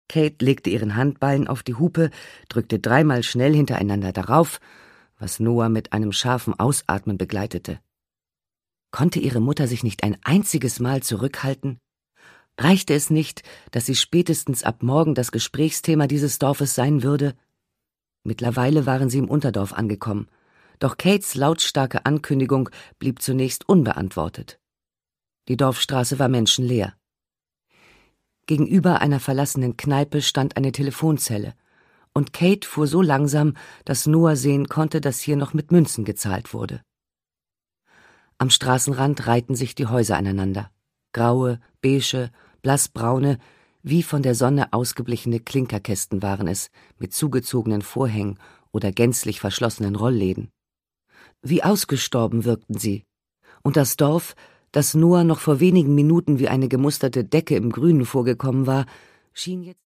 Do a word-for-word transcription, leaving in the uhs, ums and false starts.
Kate legte ihren Handballen auf die Hupe, drückte dreimal schnell hintereinander darauf, was Noah mit einem scharfen Ausatmen begleitete. Konnte ihre Mutter sich nicht ein einziges Mal zurückhalten? Reichte es nicht, dass sie spätestens ab morgen das Gesprächsthema dieses Dorfes sein würde? Mittlerweile waren sie im Unterdorf angekommen, doch Kates lautstarke Ankündigung blieb zunächst unbeantwortet. Die Dorfstraße war menschenleer. Gegenüber einer verlassenen Kneipe stand eine Telefonzelle, und Kate fuhr so langsam, dass Noah sehen konnte, dass hier noch mit Münzen gezahlt wurde. Am Straßenrand reihten sich die Häuser aneinander. Graue, beige, blassbraune, wie von der Sonne ausgeblichene Klinkerkästen waren es, mit zugezogenen Vorhängen oder gänzlich verschlossenen Rollläden. Wie ausgestorben wirkten sie. Und das Dorf, das Noah noch vor wenigen Minuten wie eine gemusterte Decke im Grünen vorgekommen war, schien jetzt